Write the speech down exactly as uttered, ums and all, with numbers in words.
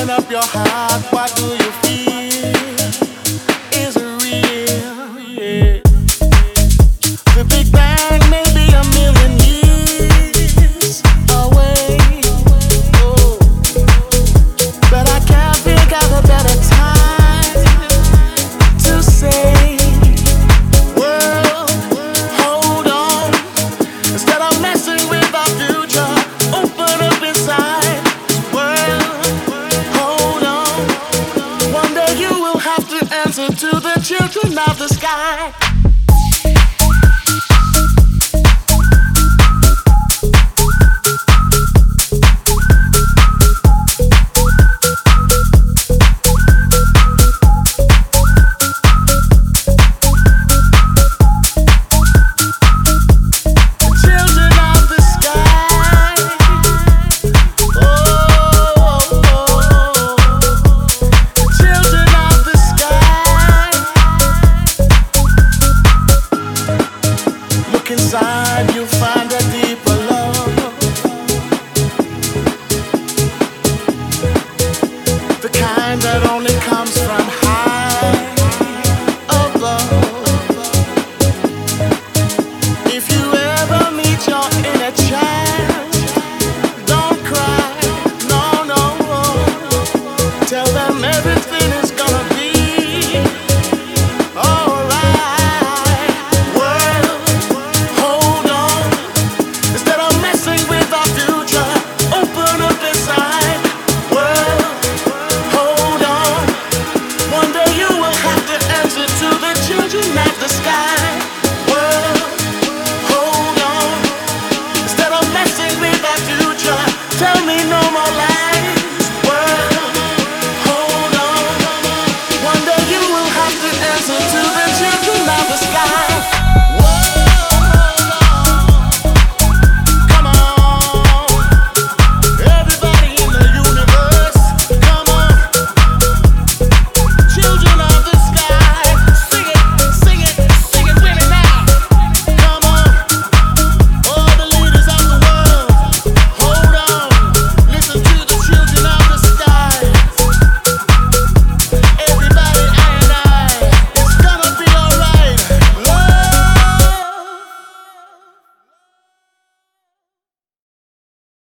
up your heart, what do you feel? Is it real? Yeah. The Big Bang may be a million years away, oh, but I can't think of a better time to say, world, hold on. Instead of messing with our future, open up inside. World, hold on. One day you will have to answer to the children of the sky.